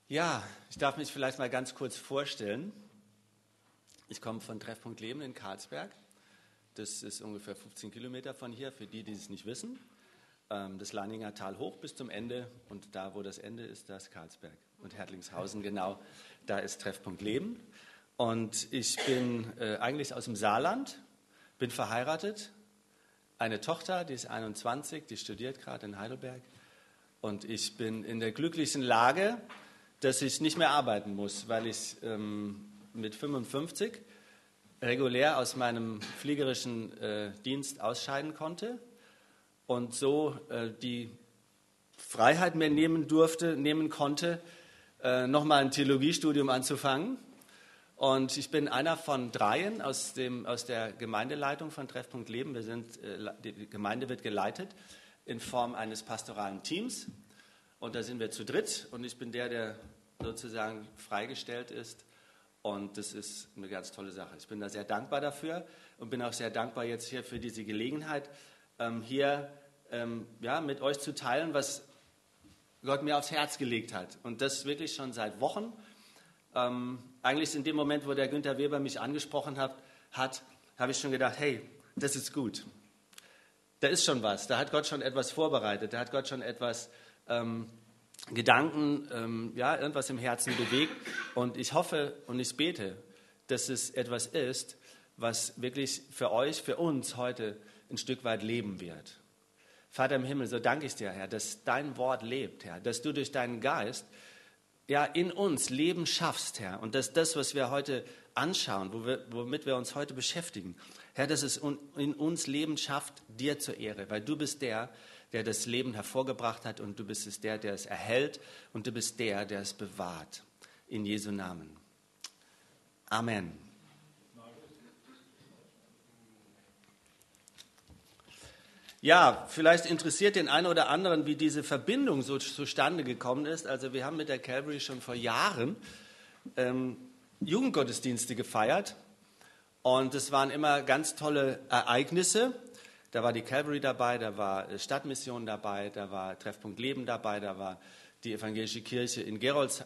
Ja, ich darf mich vielleicht mal ganz kurz vorstellen. Ich komme von Treffpunkt Leben in Karlsberg. Das ist ungefähr 15 Kilometer von hier, für die es nicht wissen. Das Leininger Tal hoch bis zum Ende und da, wo das Ende ist, da ist Karlsberg. Und Hertlingshausen, genau, da ist Treffpunkt Leben. Und ich bin eigentlich aus dem Saarland, bin verheiratet, eine Tochter, die ist 21, die studiert gerade in Heidelberg. Und ich bin in der glücklichen Lage, dass ich nicht mehr arbeiten muss, weil ich mit 55 regulär aus meinem fliegerischen Dienst ausscheiden konnte und so die Freiheit mir nehmen konnte, nochmal ein Theologiestudium anzufangen. Und ich bin einer von dreien aus der Gemeindeleitung von Treffpunkt Leben. Die Gemeinde wird geleitet in Form eines pastoralen Teams. Und da sind wir zu dritt und ich bin der sozusagen freigestellt ist. Und das ist eine ganz tolle Sache. Ich bin da sehr dankbar dafür und bin auch sehr dankbar jetzt hier für diese Gelegenheit, hier mit euch zu teilen, was Gott mir aufs Herz gelegt hat. Und das wirklich schon seit Wochen. Eigentlich in dem Moment, wo der Günther Weber mich angesprochen hat, habe ich schon gedacht, hey, das ist gut. Da ist schon was, da hat Gott schon etwas vorbereitet, da hat Gott schon etwas Gedanken, irgendwas im Herzen bewegt. Und ich hoffe und ich bete, dass es etwas ist, was wirklich für euch, für uns heute ein Stück weit leben wird. Vater im Himmel, so danke ich dir, Herr, dass dein Wort lebt, Herr, dass du durch deinen Geist in uns Leben schaffst, Herr. Und dass das, was wir heute anschauen, womit wir uns heute beschäftigen, Herr, dass es in uns Leben schafft, dir zur Ehre, weil du bist der das Leben hervorgebracht hat und du bist es der es erhält und du bist der es bewahrt. In Jesu Namen. Amen. Ja, vielleicht interessiert den einen oder anderen, wie diese Verbindung so zustande gekommen ist. Also wir haben mit der Calvary schon vor Jahren Jugendgottesdienste gefeiert und es waren immer ganz tolle Ereignisse. Da war die Calvary dabei, da war Stadtmission dabei, da war Treffpunkt Leben dabei, da war die evangelische Kirche in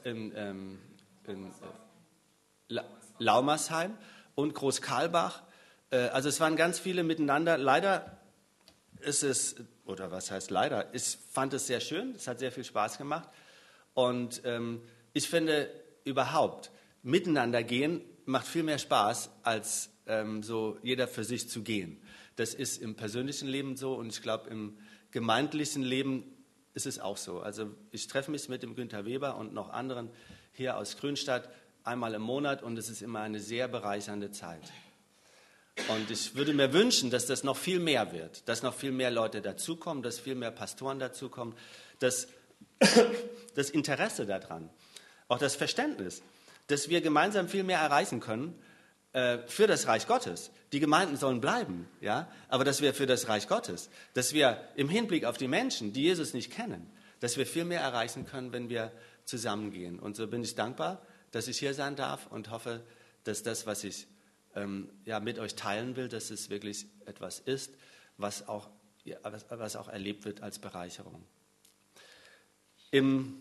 Laumersheim und Großkarlbach. Also es waren ganz viele miteinander. Leider ist es, oder was heißt leider, ich fand es sehr schön, es hat sehr viel Spaß gemacht. Und ich finde überhaupt, miteinander gehen macht viel mehr Spaß, als so jeder für sich zu gehen. Das ist im persönlichen Leben so und ich glaube, im gemeindlichen Leben ist es auch so. Also ich treffe mich mit dem Günther Weber und noch anderen hier aus Grünstadt einmal im Monat und es ist immer eine sehr bereichernde Zeit. Und ich würde mir wünschen, dass das noch viel mehr wird, dass noch viel mehr Leute dazukommen, dass viel mehr Pastoren dazukommen, dass das Interesse daran, auch das Verständnis, dass wir gemeinsam viel mehr erreichen können, für das Reich Gottes. Die Gemeinden sollen bleiben, ja, aber dass wir für das Reich Gottes, dass wir im Hinblick auf die Menschen, die Jesus nicht kennen, dass wir viel mehr erreichen können, wenn wir zusammengehen. Und so bin ich dankbar, dass ich hier sein darf und hoffe, dass das, was ich mit euch teilen will, dass es wirklich etwas ist, was auch erlebt wird als Bereicherung. Im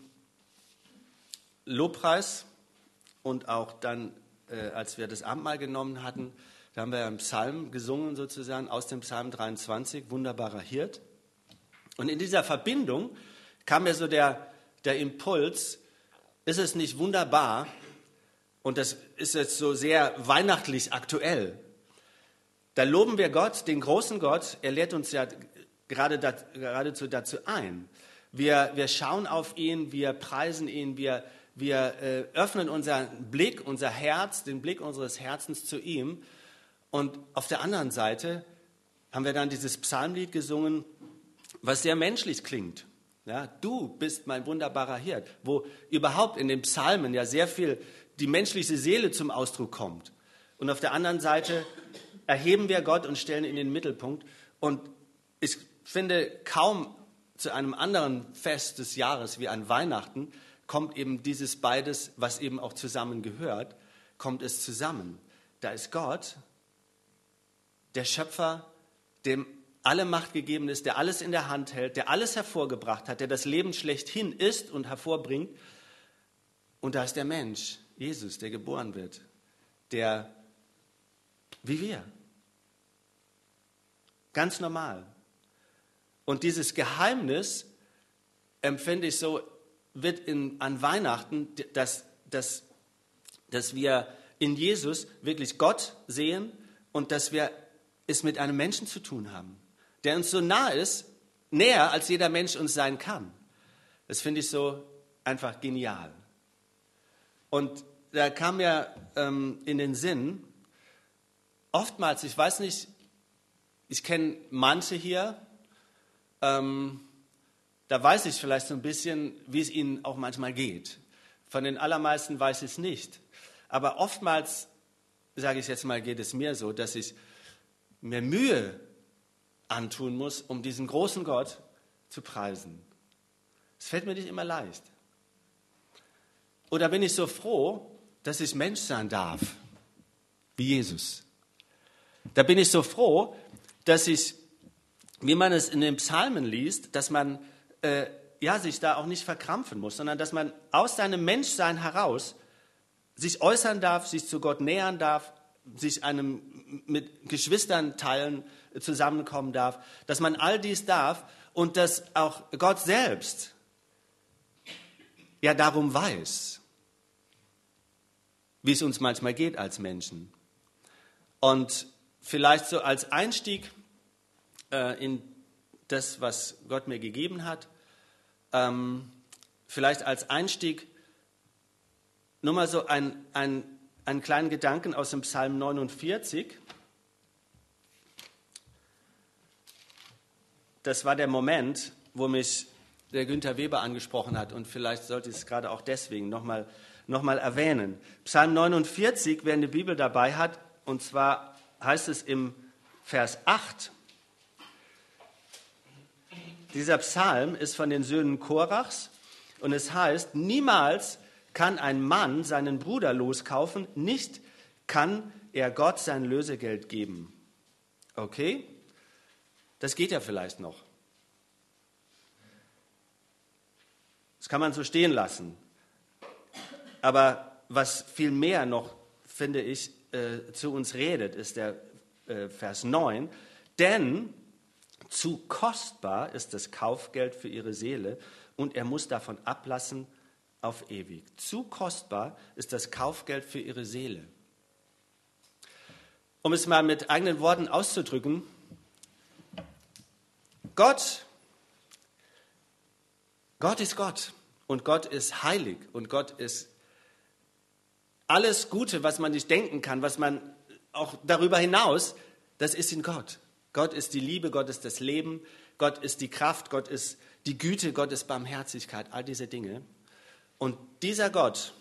Lobpreis und auch dann als wir das Abendmahl genommen hatten, da haben wir einen Psalm gesungen sozusagen aus dem Psalm 23, Wunderbarer Hirt. Und in dieser Verbindung kam mir so der Impuls, ist es nicht wunderbar, und das ist jetzt so sehr weihnachtlich aktuell, da loben wir Gott, den großen Gott, er lädt uns ja geradezu dazu ein. Wir schauen auf ihn, wir preisen ihn, wir öffnen unseren Blick, unser Herz, den Blick unseres Herzens zu ihm. Und auf der anderen Seite haben wir dann dieses Psalmlied gesungen, was sehr menschlich klingt. Ja, du bist mein wunderbarer Hirt, wo überhaupt in den Psalmen ja sehr viel die menschliche Seele zum Ausdruck kommt. Und auf der anderen Seite erheben wir Gott und stellen ihn in den Mittelpunkt. Und ich finde, kaum zu einem anderen Fest des Jahres wie an Weihnachten kommt eben dieses beides, was eben auch zusammengehört, kommt es zusammen. Da ist Gott, der Schöpfer, dem alle Macht gegeben ist, der alles in der Hand hält, der alles hervorgebracht hat, der das Leben schlechthin ist und hervorbringt. Und da ist der Mensch, Jesus, der geboren wird, der, wie wir, ganz normal. Und dieses Geheimnis, empfinde ich so, wird an Weihnachten, dass wir in Jesus wirklich Gott sehen und dass wir es mit einem Menschen zu tun haben, der uns so nah ist, näher als jeder Mensch uns sein kann. Das finde ich so einfach genial. Und da kam mir in den Sinn, oftmals, ich weiß nicht, ich kenne manche hier, da weiß ich vielleicht so ein bisschen, wie es ihnen auch manchmal geht. Von den allermeisten weiß ich es nicht. Aber oftmals, sage ich jetzt mal, geht es mir so, dass ich mir Mühe antun muss, um diesen großen Gott zu preisen. Es fällt mir nicht immer leicht. Oder bin ich so froh, dass ich Mensch sein darf, wie Jesus. Da bin ich so froh, dass ich, wie man es in den Psalmen liest, dass man sich da auch nicht verkrampfen muss, sondern dass man aus seinem Menschsein heraus sich äußern darf, sich zu Gott nähern darf, sich mit Geschwistern teilen, zusammenkommen darf, dass man all dies darf und dass auch Gott selbst ja darum weiß, wie es uns manchmal geht als Menschen. Und vielleicht so als Einstieg in das, was Gott mir gegeben hat, vielleicht als Einstieg nur mal so einen kleinen Gedanken aus dem Psalm 49. Das war der Moment, wo mich der Günther Weber angesprochen hat und vielleicht sollte ich es gerade auch deswegen noch mal erwähnen. Psalm 49, wer eine Bibel dabei hat, und zwar heißt es im Vers 8, dieser Psalm ist von den Söhnen Korachs und es heißt, niemals kann ein Mann seinen Bruder loskaufen, nicht kann er Gott sein Lösegeld geben. Okay? Das geht ja vielleicht noch. Das kann man so stehen lassen. Aber was viel mehr noch, finde ich, zu uns redet, ist der Vers 9. Denn zu kostbar ist das Kaufgeld für ihre Seele und er muss davon ablassen auf ewig. Zu kostbar ist das Kaufgeld für ihre Seele. Um es mal mit eigenen Worten auszudrücken, Gott ist Gott und Gott ist heilig und Gott ist alles Gute, was man nicht denken kann, was man auch darüber hinaus, das ist in Gott. Gott ist die Liebe, Gott ist das Leben, Gott ist die Kraft, Gott ist die Güte, Gott ist Barmherzigkeit, all diese Dinge. Und dieser Gott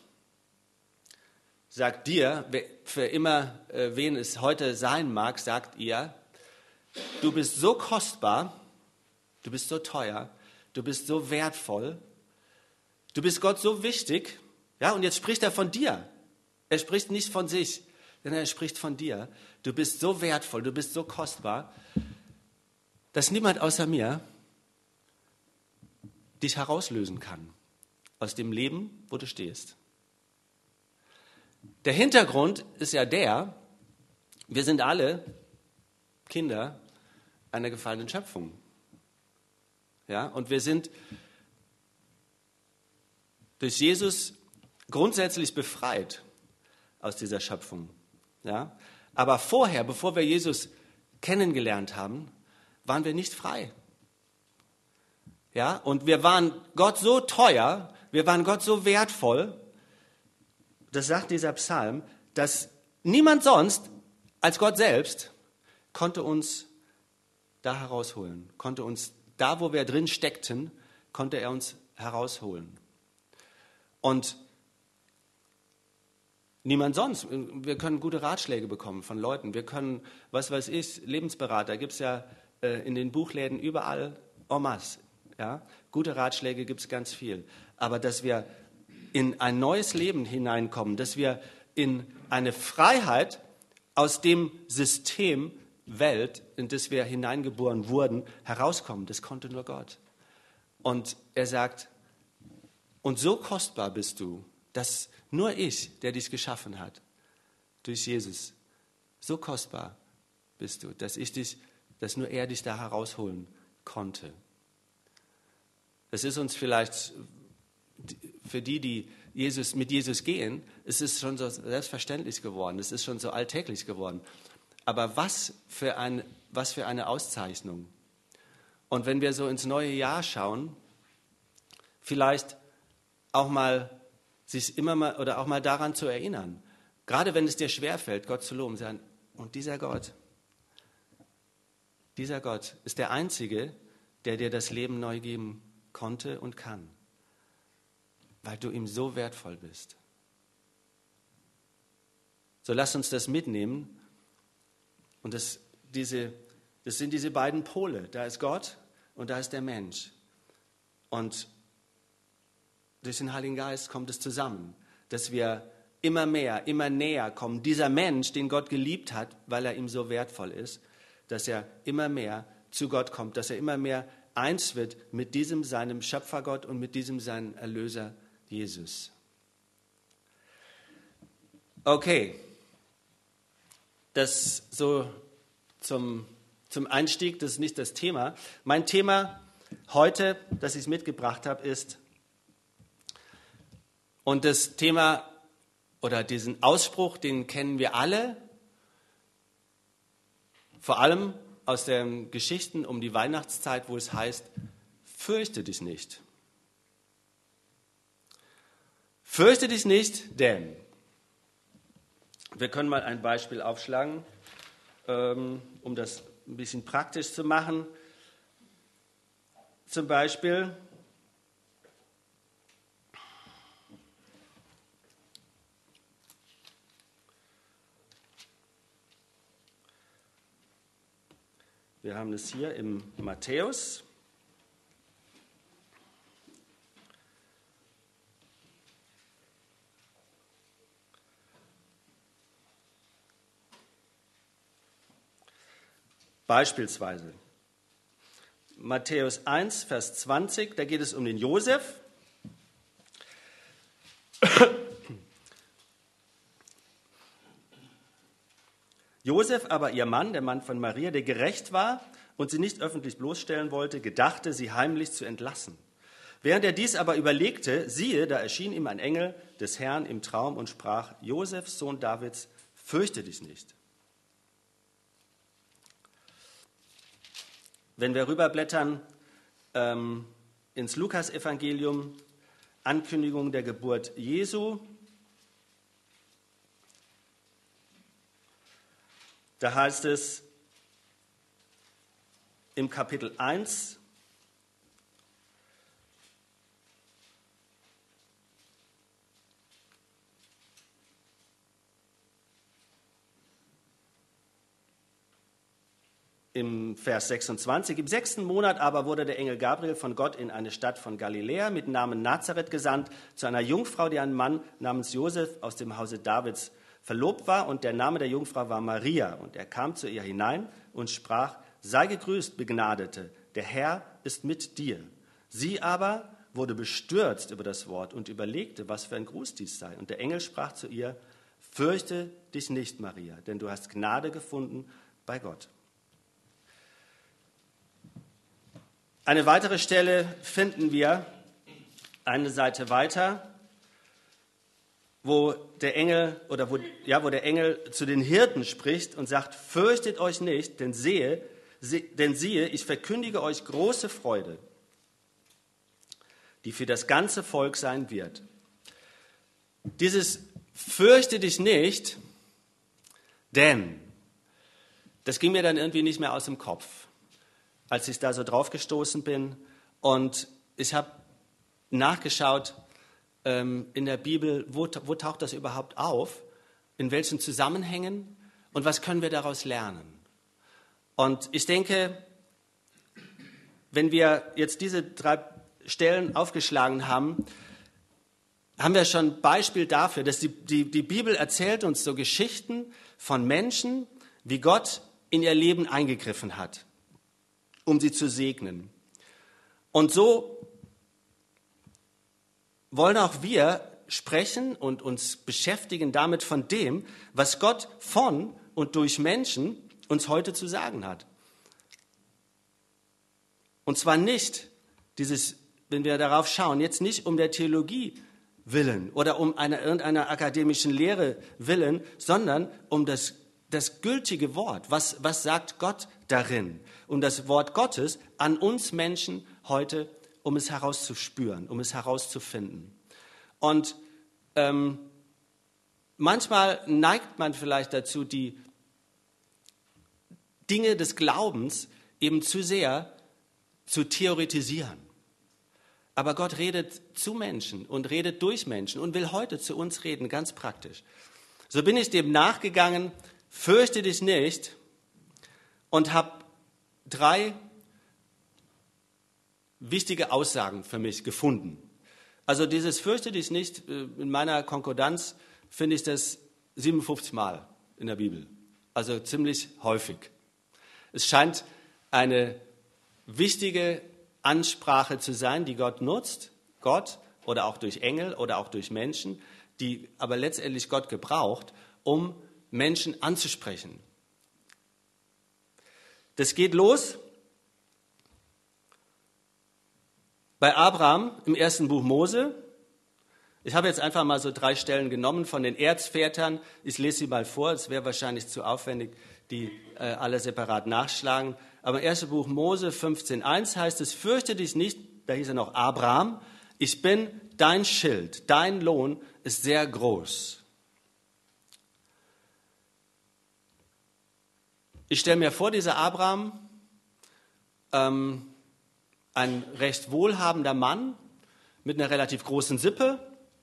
sagt dir, für immer, wen es heute sein mag, sagt ihr, du bist so kostbar, du bist so teuer, du bist so wertvoll, du bist Gott so wichtig, ja, und jetzt spricht er von dir. Er spricht nicht von sich, sondern er spricht von dir. Du bist so wertvoll, du bist so kostbar, dass niemand außer mir dich herauslösen kann aus dem Leben, wo du stehst. Der Hintergrund ist ja wir sind alle Kinder einer gefallenen Schöpfung. Ja, und wir sind durch Jesus grundsätzlich befreit aus dieser Schöpfung. Ja? Aber vorher, bevor wir Jesus kennengelernt haben, waren wir nicht frei. Ja? Und wir waren Gott so teuer, wir waren Gott so wertvoll, das sagt dieser Psalm, dass niemand sonst als Gott selbst konnte uns da herausholen, konnte uns da, wo wir drin steckten, konnte er uns herausholen. Und niemand sonst. Wir können gute Ratschläge bekommen von Leuten. Wir können, was weiß ich, Lebensberater gibt es ja in den Buchläden überall en masse. Ja? Gute Ratschläge gibt es ganz viel. Aber dass wir in ein neues Leben hineinkommen, dass wir in eine Freiheit aus dem System Welt, in das wir hineingeboren wurden, herauskommen, das konnte nur Gott. Und er sagt, und so kostbar bist du, dass nur ich, der dich geschaffen hat, durch Jesus, so kostbar bist du, dass nur er dich da herausholen konnte. Es ist uns vielleicht, für die mit Jesus gehen, es ist schon so selbstverständlich geworden, es ist schon so alltäglich geworden. Aber was für eine Auszeichnung. Und wenn wir so ins neue Jahr schauen, vielleicht auch mal sich immer mal oder auch mal daran zu erinnern, gerade wenn es dir schwerfällt, Gott zu loben, sagen, und dieser Gott ist der Einzige, der dir das Leben neu geben konnte und kann, weil du ihm so wertvoll bist. So lass uns das mitnehmen. Und das sind diese beiden Pole. Da ist Gott und da ist der Mensch. Und durch den Heiligen Geist kommt es zusammen, dass wir immer mehr, immer näher kommen. Dieser Mensch, den Gott geliebt hat, weil er ihm so wertvoll ist, dass er immer mehr zu Gott kommt, dass er immer mehr eins wird mit diesem seinem Schöpfergott und mit diesem seinem Erlöser Jesus. Okay, das so zum Einstieg, das ist nicht das Thema. Mein Thema heute, das ich mitgebracht habe, ist, und das Thema oder diesen Ausspruch, den kennen wir alle, vor allem aus den Geschichten um die Weihnachtszeit, wo es heißt, fürchte dich nicht. Fürchte dich nicht, denn wir können mal ein Beispiel aufschlagen, um das ein bisschen praktisch zu machen. Zum Beispiel, wir haben es hier im Matthäus. Beispielsweise Matthäus 1, Vers 20, da geht es um den Josef. Josef aber, ihr Mann, der Mann von Maria, der gerecht war und sie nicht öffentlich bloßstellen wollte, gedachte, sie heimlich zu entlassen. Während er dies aber überlegte, siehe, da erschien ihm ein Engel des Herrn im Traum und sprach, Josef, Sohn Davids, fürchte dich nicht. Wenn wir rüberblättern ins Lukas-Evangelium, Ankündigung der Geburt Jesu, da heißt es im Kapitel 1, im Vers 26, im 6. Monat aber wurde der Engel Gabriel von Gott in eine Stadt von Galiläa mit Namen Nazareth gesandt, zu einer Jungfrau, die ein Mann namens Josef aus dem Hause Davids verlobt war, und der Name der Jungfrau war Maria. Und er kam zu ihr hinein und sprach, sei gegrüßt, Begnadete, der Herr ist mit dir. Sie aber wurde bestürzt über das Wort und überlegte, was für ein Gruß dies sei. Und der Engel sprach zu ihr, fürchte dich nicht, Maria, denn du hast Gnade gefunden bei Gott. Eine weitere Stelle finden wir, eine Seite weiter, wo der Engel zu den Hirten spricht und sagt, fürchtet euch nicht, denn siehe, ich verkündige euch große Freude, die für das ganze Volk sein wird. Dieses fürchte dich nicht, denn das ging mir dann irgendwie nicht mehr aus dem Kopf, als ich da so drauf gestoßen bin. Und ich habe nachgeschaut in der Bibel, wo taucht das überhaupt auf, in welchen Zusammenhängen und was können wir daraus lernen. Und ich denke, wenn wir jetzt diese 3 Stellen aufgeschlagen haben, haben wir schon ein Beispiel dafür, dass die Bibel erzählt uns so Geschichten von Menschen, wie Gott in ihr Leben eingegriffen hat, um sie zu segnen. Und so wollen auch wir sprechen und uns beschäftigen damit von dem, was Gott von und durch Menschen uns heute zu sagen hat. Und zwar nicht wenn wir darauf schauen, jetzt nicht um der Theologie willen oder um irgendeiner akademischen Lehre willen, sondern um das gültige Wort. Was sagt Gott darin? Um das Wort Gottes an uns Menschen heute, um es herauszuspüren, um es herauszufinden. Und manchmal neigt man vielleicht dazu, die Dinge des Glaubens eben zu sehr zu theoretisieren. Aber Gott redet zu Menschen und redet durch Menschen und will heute zu uns reden, ganz praktisch. So bin ich dem nachgegangen, fürchte dich nicht, und habe 3 wichtige Aussagen für mich gefunden. Also dieses fürchte dich nicht, in meiner Konkordanz finde ich das 57 Mal in der Bibel. Also ziemlich häufig. Es scheint eine wichtige Ansprache zu sein, die Gott nutzt, Gott oder auch durch Engel oder auch durch Menschen, die aber letztendlich Gott gebraucht, um Menschen anzusprechen. Das geht los bei Abraham im 1. Buch Mose. Ich habe jetzt einfach mal so 3 Stellen genommen von den Erzvätern. Ich lese sie mal vor, es wäre wahrscheinlich zu aufwendig, die alle separat nachschlagen. Aber im 1. Buch Mose 15,1 heißt es, fürchte dich nicht, da hieß er noch Abraham, ich bin dein Schild, dein Lohn ist sehr groß. Ich stelle mir vor, dieser Abraham, ein recht wohlhabender Mann mit einer relativ großen Sippe.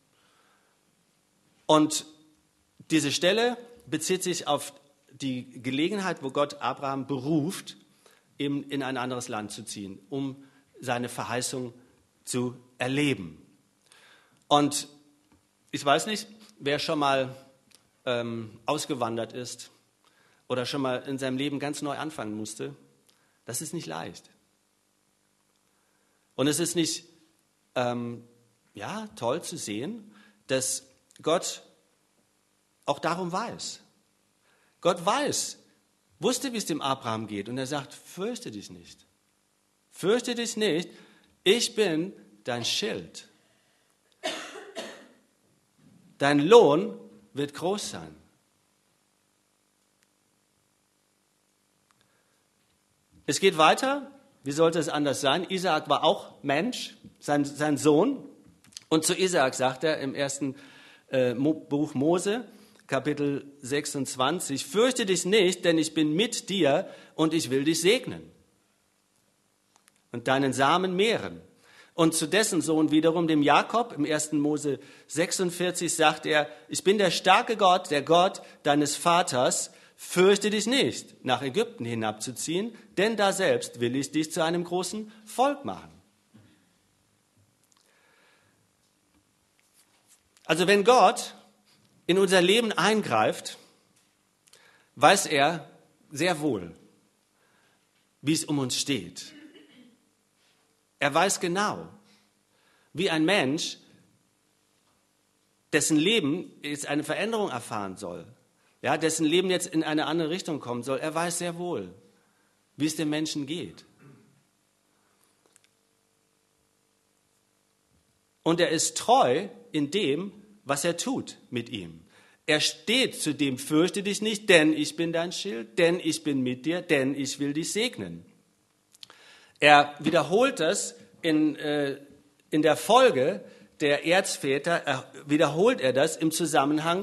Und diese Stelle bezieht sich auf die Gelegenheit, wo Gott Abraham beruft, eben in ein anderes Land zu ziehen, um seine Verheißung zu erleben. Und ich weiß nicht, wer schon mal ausgewandert ist oder schon mal in seinem Leben ganz neu anfangen musste. Das ist nicht leicht. Und es ist nicht toll zu sehen, dass Gott auch darum weiß. Gott wusste, wie es dem Abraham geht. Und er sagt, fürchte dich nicht. Fürchte dich nicht, ich bin dein Schild. Dein Lohn wird groß sein. Es geht weiter. Wie sollte es anders sein? Isaak war auch Mensch, sein Sohn. Und zu Isaak sagt er im 1. Buch Mose, Kapitel 26, fürchte dich nicht, denn ich bin mit dir und ich will dich segnen und deinen Samen mehren. Und zu dessen Sohn wiederum, dem Jakob, im 1. Mose 46, sagt er, ich bin der starke Gott, der Gott deines Vaters, fürchte dich nicht, nach Ägypten hinabzuziehen, denn da selbst will ich dich zu einem großen Volk machen. Also wenn Gott in unser Leben eingreift, weiß er sehr wohl, wie es um uns steht. Er weiß genau, wie ein Mensch, dessen Leben jetzt eine Veränderung erfahren soll, ja, dessen Leben jetzt in eine andere Richtung kommen soll, er weiß sehr wohl, wie es dem Menschen geht. Und er ist treu in dem, was er tut mit ihm. Er steht zu dem, fürchte dich nicht, denn ich bin dein Schild, denn ich bin mit dir, denn ich will dich segnen. Er wiederholt das in der Folge der Erzväter, wiederholt er das im Zusammenhang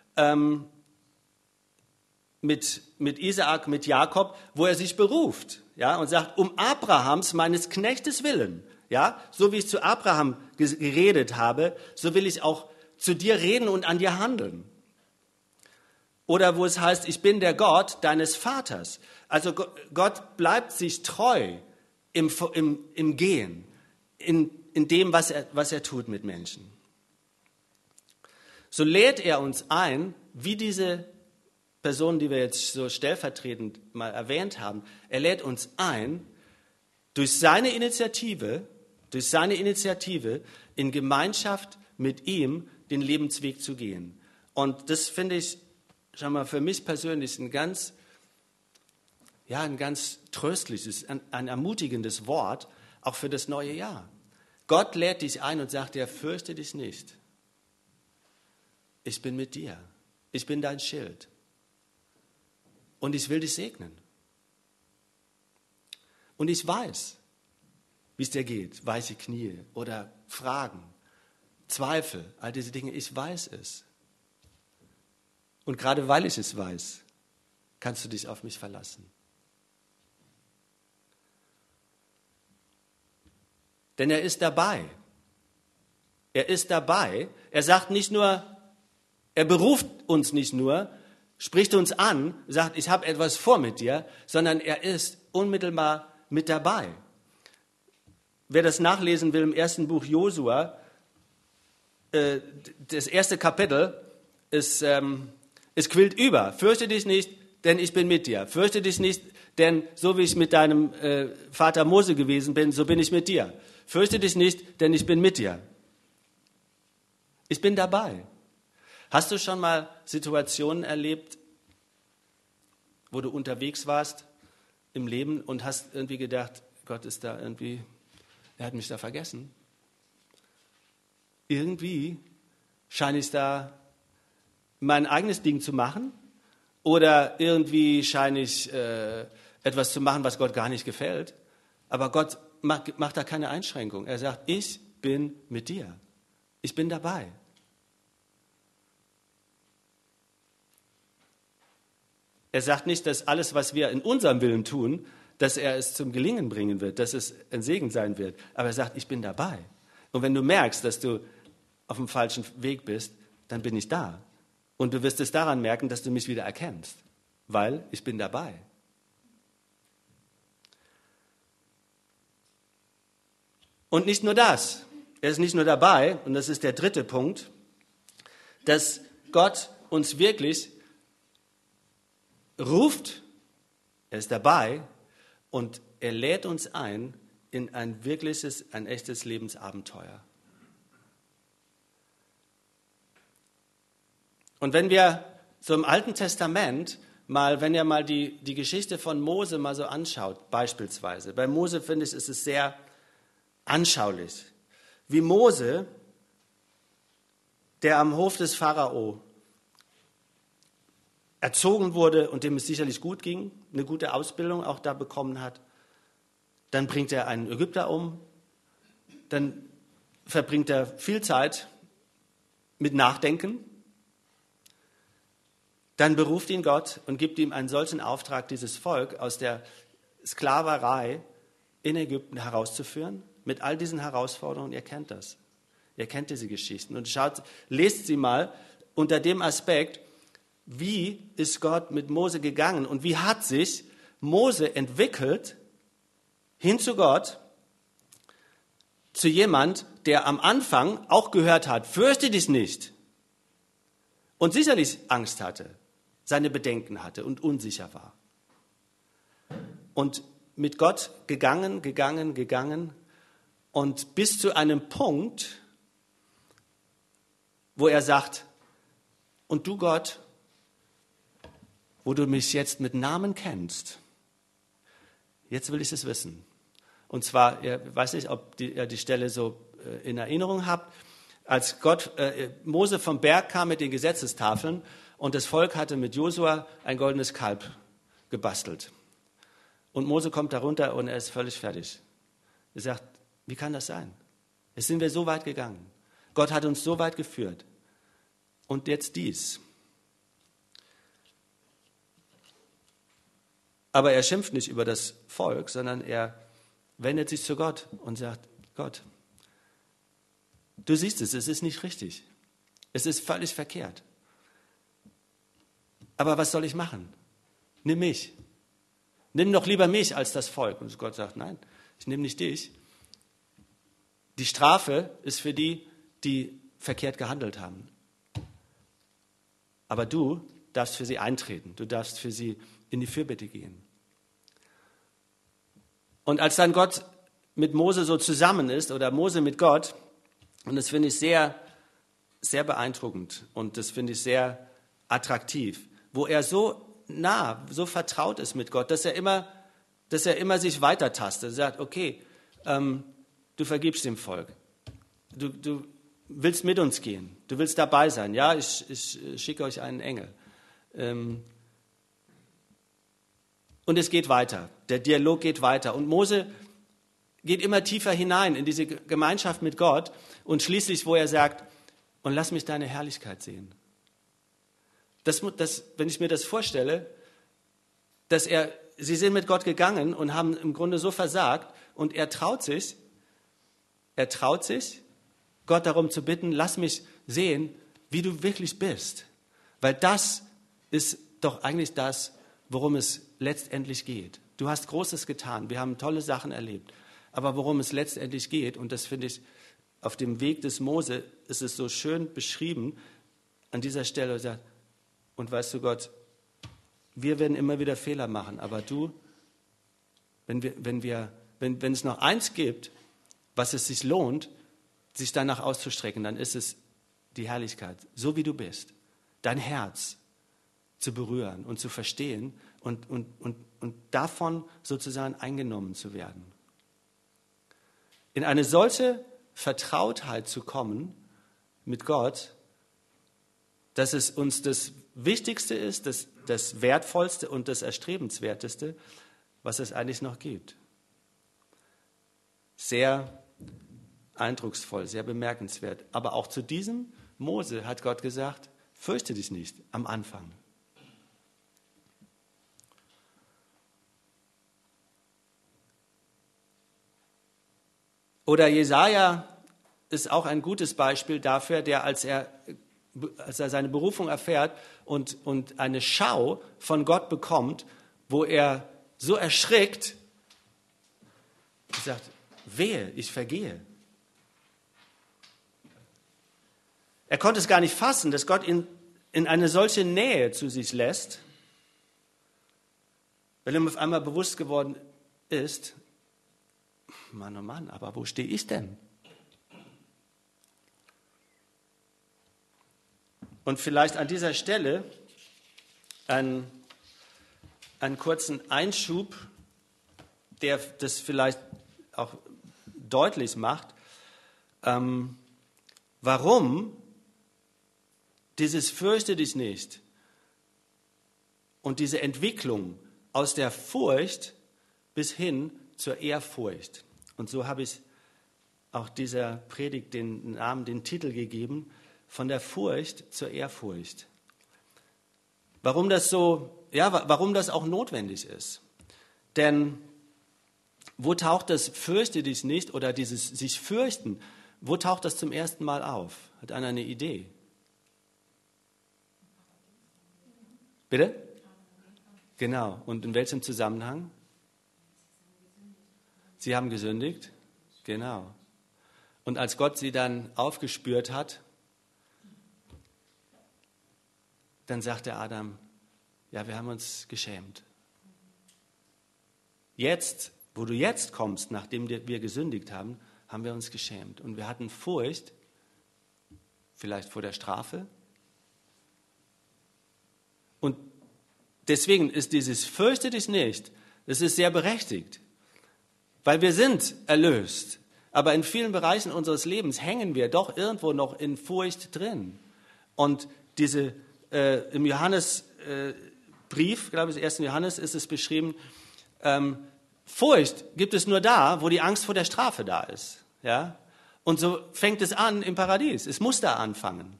mit Isaak, mit Jakob, wo er sich beruft, ja, und sagt, um Abrahams, meines Knechtes willen, ja, so wie ich zu Abraham geredet habe, so will ich auch zu dir reden und an dir handeln. Oder wo es heißt, ich bin der Gott deines Vaters. Also Gott bleibt sich treu im Gehen, in dem, was er tut mit Menschen. So lädt er uns ein, wie diese Person, die wir jetzt so stellvertretend mal erwähnt haben, er lädt uns ein, durch seine Initiative in Gemeinschaft mit ihm den Lebensweg zu gehen. Und das finde ich, schau mal, für mich persönlich ein ganz tröstliches, ein ermutigendes Wort, auch für das neue Jahr. Gott lädt dich ein und sagt dir, fürchte dich nicht. Ich bin mit dir. Ich bin dein Schild. Und ich will dich segnen. Und ich weiß, wie es dir geht. Weiche Knie oder Fragen, Zweifel, all diese Dinge. Ich weiß es. Und gerade weil ich es weiß, kannst du dich auf mich verlassen. Denn er ist dabei. Er ist dabei. Er sagt nicht nur, er beruft uns nicht nur, spricht uns an, sagt, ich habe etwas vor mit dir, sondern er ist unmittelbar mit dabei. Wer das nachlesen will im ersten Buch Josua, das erste Kapitel, es quillt über. Fürchte dich nicht, denn ich bin mit dir. Fürchte dich nicht, denn so wie ich mit deinem Vater Mose gewesen bin, so bin ich mit dir. Fürchte dich nicht, denn ich bin mit dir. Ich bin dabei. Hast du schon mal Situationen erlebt, wo du unterwegs warst im Leben und hast irgendwie gedacht, Gott ist da irgendwie, er hat mich da vergessen? Irgendwie scheine ich da mein eigenes Ding zu machen oder irgendwie scheine ich etwas zu machen, was Gott gar nicht gefällt. Aber Gott macht da keine Einschränkung. Er sagt, ich bin mit dir. Ich bin dabei. Er sagt nicht, dass alles, was wir in unserem Willen tun, dass er es zum Gelingen bringen wird, dass es ein Segen sein wird. Aber er sagt, ich bin dabei. Und wenn du merkst, dass du auf dem falschen Weg bist, dann bin ich da. Und du wirst es daran merken, dass du mich wieder erkennst, weil ich bin dabei. Und nicht nur das, er ist nicht nur dabei, und das ist der dritte Punkt, dass Gott uns wirklich ruft, er ist dabei und er lädt uns ein in ein echtes Lebensabenteuer. Und wenn wir so im Alten Testament wenn ihr mal die Geschichte von Mose mal so anschaut, beispielsweise, bei Mose finde ich, ist es sehr anschaulich, wie Mose, der am Hof des Pharao erzogen wurde und dem es sicherlich gut ging, eine gute Ausbildung auch da bekommen hat, dann bringt er einen Ägypter um, dann verbringt er viel Zeit mit Nachdenken, dann beruft ihn Gott und gibt ihm einen solchen Auftrag, dieses Volk aus der Sklaverei in Ägypten herauszuführen, mit all diesen Herausforderungen. Ihr kennt das. Ihr kennt diese Geschichten. Und lest sie mal unter dem Aspekt, wie ist Gott mit Mose gegangen und wie hat sich Mose entwickelt hin zu Gott, zu jemand, der am Anfang auch gehört hat, fürchte dich nicht und sicherlich Angst hatte, seine Bedenken hatte und unsicher war. Und mit Gott gegangen und bis zu einem Punkt, wo er sagt, und du Gott, wo du mich jetzt mit Namen kennst, jetzt will ich es wissen. Und zwar, ich weiß nicht, ob ihr die Stelle so in Erinnerung habt, als Mose vom Berg kam mit den Gesetzestafeln und das Volk hatte mit Josua ein goldenes Kalb gebastelt. Und Mose kommt da runter und er ist völlig fertig. Er sagt, wie kann das sein? Jetzt sind wir so weit gegangen. Gott hat uns so weit geführt. Und jetzt dies. Aber er schimpft nicht über das Volk, sondern er wendet sich zu Gott und sagt, Gott, du siehst es ist nicht richtig. Es ist völlig verkehrt. Aber was soll ich machen? Nimm mich. Nimm doch lieber mich als das Volk. Und Gott sagt, nein, ich nehme nicht dich. Die Strafe ist für die, die verkehrt gehandelt haben. Aber du darfst für sie eintreten. Du darfst für sie in die Fürbitte gehen. Und als dann Gott mit Mose so zusammen ist, oder Mose mit Gott, und das finde ich sehr, sehr beeindruckend und das finde ich sehr attraktiv, wo er so nah, so vertraut ist mit Gott, dass er immer sich weitertastet. Er sagt, okay, du vergibst dem Volk. Du willst mit uns gehen. Du willst dabei sein. Ja, ich schicke euch einen Engel. Und es geht weiter. Der Dialog geht weiter. Und Mose geht immer tiefer hinein in diese Gemeinschaft mit Gott und schließlich, wo er sagt, und lass mich deine Herrlichkeit sehen. Wenn ich mir das vorstelle, sie sind mit Gott gegangen und haben im Grunde so versagt und er traut sich, Gott darum zu bitten, lass mich sehen, wie du wirklich bist. Weil das ist doch eigentlich das, worum es letztendlich geht. Du hast Großes getan, wir haben tolle Sachen erlebt. Aber worum es letztendlich geht, und das finde ich, auf dem Weg des Mose ist es so schön beschrieben, an dieser Stelle sagt, und weißt du Gott, wir werden immer wieder Fehler machen, aber du, wenn es noch eins gibt, was es sich lohnt, sich danach auszustrecken, dann ist es die Herrlichkeit, so wie du bist, dein Herz zu berühren und zu verstehen und davon sozusagen eingenommen zu werden. In eine solche Vertrautheit zu kommen mit Gott, dass es uns das Wichtigste ist, das Wertvollste und das Erstrebenswerteste, was es eigentlich noch gibt. Sehr eindrucksvoll, sehr bemerkenswert. Aber auch zu diesem Mose hat Gott gesagt, fürchte dich nicht am Anfang. Oder Jesaja ist auch ein gutes Beispiel dafür, der, als er seine Berufung erfährt und eine Schau von Gott bekommt, wo er so erschrickt, sagt, wehe, ich vergehe. Er konnte es gar nicht fassen, dass Gott ihn in eine solche Nähe zu sich lässt, weil ihm auf einmal bewusst geworden ist, Mann, oh Mann, aber wo stehe ich denn? Und vielleicht an dieser Stelle einen kurzen Einschub, der das vielleicht auch deutlich macht, warum dieses Fürchte dich nicht und diese Entwicklung aus der Furcht bis hin zur Ehrfurcht. Und so habe ich auch dieser Predigt den Titel gegeben, von der Furcht zur Ehrfurcht. Warum das auch notwendig ist. Denn wo taucht das Fürchte dich nicht oder dieses sich fürchten, wo taucht das zum ersten Mal auf? Hat einer eine Idee? Bitte? Genau. Und in welchem Zusammenhang? Sie haben gesündigt? Genau. Und als Gott sie dann aufgespürt hat, dann sagte Adam, ja, wir haben uns geschämt. Jetzt, wo du jetzt kommst, nachdem wir gesündigt haben, haben wir uns geschämt. Und wir hatten Furcht, vielleicht vor der Strafe. Und deswegen ist dieses Fürchte dich nicht, das ist sehr berechtigt. Weil wir sind erlöst. Aber in vielen Bereichen unseres Lebens hängen wir doch irgendwo noch in Furcht drin. Und im Johannesbrief, glaube ich, 1. Johannes ist es beschrieben, Furcht gibt es nur da, wo die Angst vor der Strafe da ist. Ja? Und so fängt es an im Paradies. Es muss da anfangen.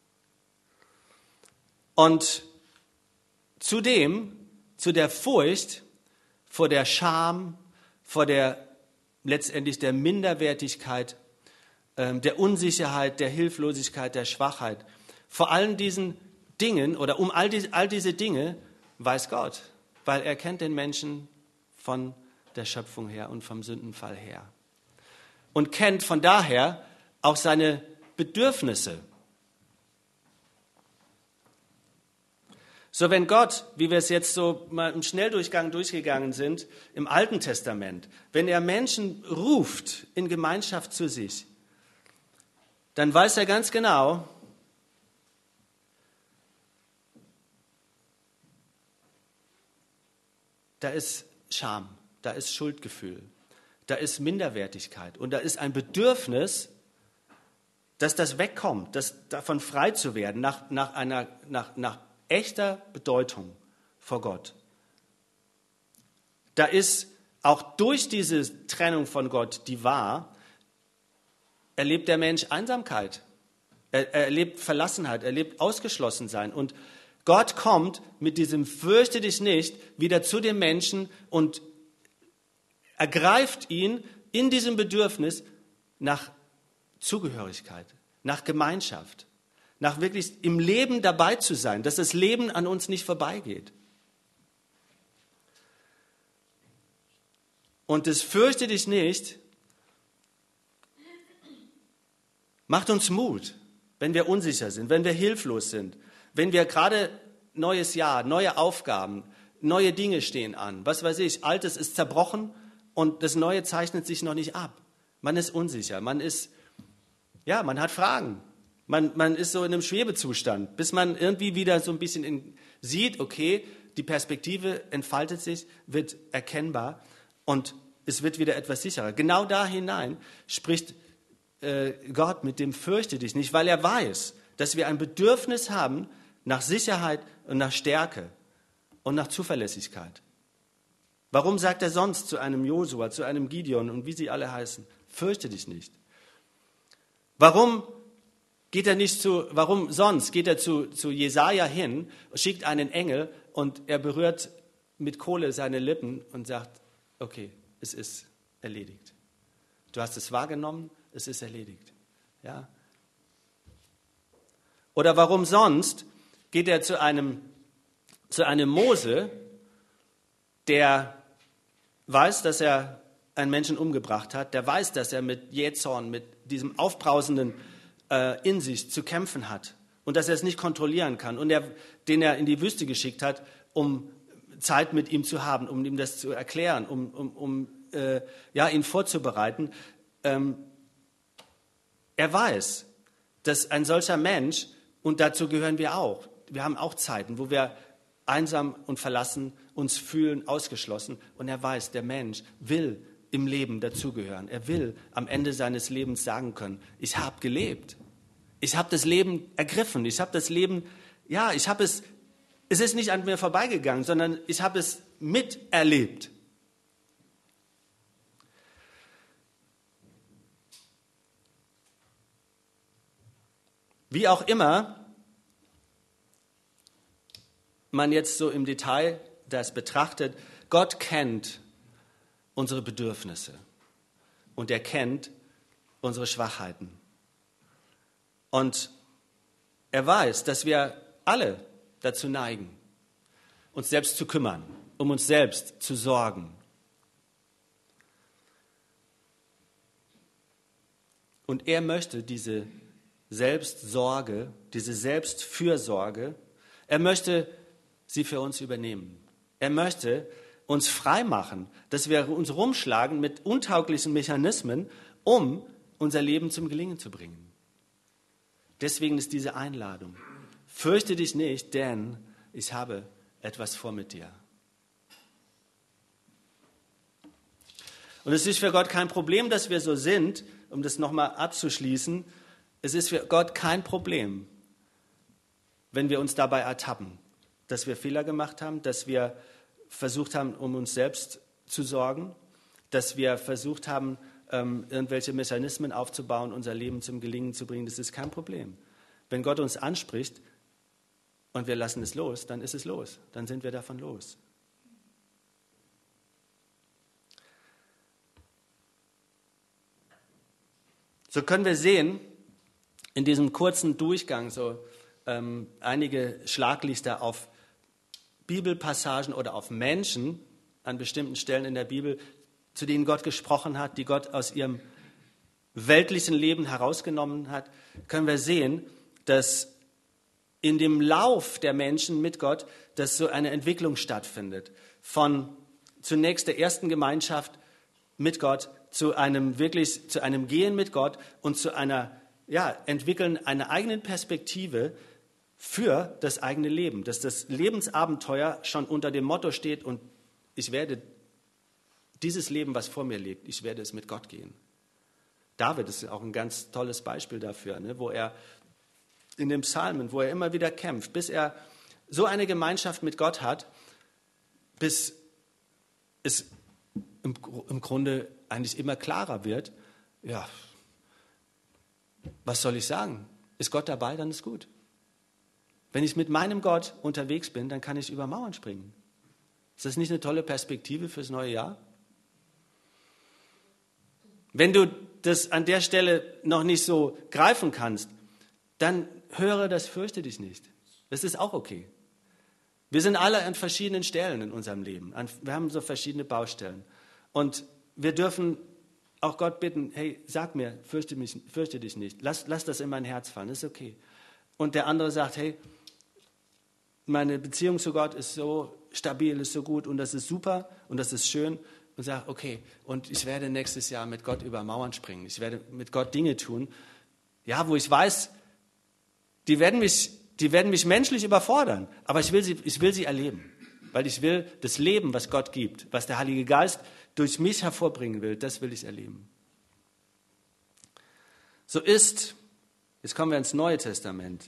Und zu der Furcht vor der Scham, vor letztendlich der Minderwertigkeit, der Unsicherheit, der Hilflosigkeit, der Schwachheit. Vor allen diesen Dingen oder um all diese Dinge weiß Gott, weil er kennt den Menschen von der Schöpfung her und vom Sündenfall her. Und kennt von daher auch seine Bedürfnisse. So, wenn Gott, wie wir es jetzt so mal im Schnelldurchgang durchgegangen sind, im Alten Testament, wenn er Menschen ruft in Gemeinschaft zu sich, dann weiß er ganz genau, da ist Scham, da ist Schuldgefühl, da ist Minderwertigkeit und da ist ein Bedürfnis, dass das wegkommt, davon frei zu werden, nach echter Bedeutung vor Gott. Da ist auch durch diese Trennung von Gott, die war, erlebt der Mensch Einsamkeit. Er erlebt Verlassenheit, er erlebt Ausgeschlossensein. Und Gott kommt mit diesem Fürchte dich nicht wieder zu dem Menschen und ergreift ihn in diesem Bedürfnis nach Zugehörigkeit, nach Gemeinschaft, nach wirklich im Leben dabei zu sein, dass das Leben an uns nicht vorbeigeht. Und das Fürchte dich nicht macht uns Mut, wenn wir unsicher sind, wenn wir hilflos sind, wenn wir gerade neues Jahr, neue Aufgaben, neue Dinge stehen an. Was weiß ich, Altes ist zerbrochen und das Neue zeichnet sich noch nicht ab. Man ist unsicher, man hat Fragen. Man ist so in einem Schwebezustand, bis man irgendwie wieder so ein bisschen sieht, okay, die Perspektive entfaltet sich, wird erkennbar und es wird wieder etwas sicherer. Genau da hinein spricht Gott mit dem Fürchte dich nicht, weil er weiß, dass wir ein Bedürfnis haben nach Sicherheit und nach Stärke und nach Zuverlässigkeit. Warum sagt er sonst zu einem Josua, zu einem Gideon und wie sie alle heißen, fürchte dich nicht? Warum sonst geht er zu Jesaja hin, schickt einen Engel und er berührt mit Kohle seine Lippen und sagt, okay, es ist erledigt. Du hast es wahrgenommen, es ist erledigt. Ja? Oder warum sonst geht er zu einem Mose, der weiß, dass er einen Menschen umgebracht hat, der weiß, dass er mit Jähzorn, mit diesem Aufbrausenden in sich zu kämpfen hat und dass er es nicht kontrollieren kann und den er in die Wüste geschickt hat, um Zeit mit ihm zu haben, um ihm das zu erklären, um ihn vorzubereiten. Er weiß, dass ein solcher Mensch, und dazu gehören wir auch, wir haben auch Zeiten, wo wir einsam und verlassen uns fühlen, ausgeschlossen. Und er weiß, der Mensch will im Leben dazugehören. Er will am Ende seines Lebens sagen können, ich habe gelebt. Ich habe das Leben ergriffen. Ich habe das Leben, es ist nicht an mir vorbeigegangen, sondern ich habe es miterlebt. Wie auch immer man jetzt so im Detail das betrachtet, Gott kennt unsere Bedürfnisse und er kennt unsere Schwachheiten. Und er weiß, dass wir alle dazu neigen, uns selbst zu kümmern, um uns selbst zu sorgen. Und er möchte diese Selbstsorge, diese Selbstfürsorge, er möchte sie für uns übernehmen. Er möchte uns frei machen, dass wir uns rumschlagen mit untauglichen Mechanismen, um unser Leben zum Gelingen zu bringen. Deswegen ist diese Einladung. Fürchte dich nicht, denn ich habe etwas vor mit dir. Und es ist für Gott kein Problem, dass wir so sind, um das nochmal abzuschließen. Es ist für Gott kein Problem, wenn wir uns dabei ertappen, dass wir Fehler gemacht haben, dass wir versucht haben, um uns selbst zu sorgen, dass wir versucht haben, irgendwelche Mechanismen aufzubauen, unser Leben zum Gelingen zu bringen. Das ist kein Problem. Wenn Gott uns anspricht und wir lassen es los, dann ist es los. Dann sind wir davon los. So können wir sehen, in diesem kurzen Durchgang so einige Schlaglichter auf Bibelpassagen oder auf Menschen an bestimmten Stellen in der Bibel, zu denen Gott gesprochen hat, die Gott aus ihrem weltlichen Leben herausgenommen hat, können wir sehen, dass in dem Lauf der Menschen mit Gott, dass so eine Entwicklung stattfindet. Von zunächst der ersten Gemeinschaft mit Gott zu einem Gehen mit Gott und zu Entwickeln einer eigenen Perspektive für das eigene Leben. Dass das Lebensabenteuer schon unter dem Motto steht und ich werde dieses Leben, was vor mir liegt, ich werde es mit Gott gehen. David ist auch ein ganz tolles Beispiel dafür, ne, wo er in den Psalmen, wo er immer wieder kämpft, bis er so eine Gemeinschaft mit Gott hat, bis es im Grunde eigentlich immer klarer wird, ja, was soll ich sagen? Ist Gott dabei, dann ist gut. Wenn ich mit meinem Gott unterwegs bin, dann kann ich über Mauern springen. Ist das nicht eine tolle Perspektive fürs neue Jahr? Wenn du das an der Stelle noch nicht so greifen kannst, dann höre das, fürchte dich nicht. Das ist auch okay. Wir sind alle an verschiedenen Stellen in unserem Leben. Wir haben so verschiedene Baustellen. Und wir dürfen auch Gott bitten, hey, sag mir, fürchte dich nicht. Lass das in mein Herz fallen, das ist okay. Und der andere sagt, hey, meine Beziehung zu Gott ist so stabil, ist so gut und das ist super und das ist schön. Und sagt, okay, und ich werde nächstes Jahr mit Gott über Mauern springen. Ich werde mit Gott Dinge tun, ja, wo ich weiß, die werden mich menschlich überfordern, aber ich will sie erleben, weil ich will das Leben, was Gott gibt, was der Heilige Geist durch mich hervorbringen will, das will ich erleben. So ist, jetzt kommen wir ins Neue Testament,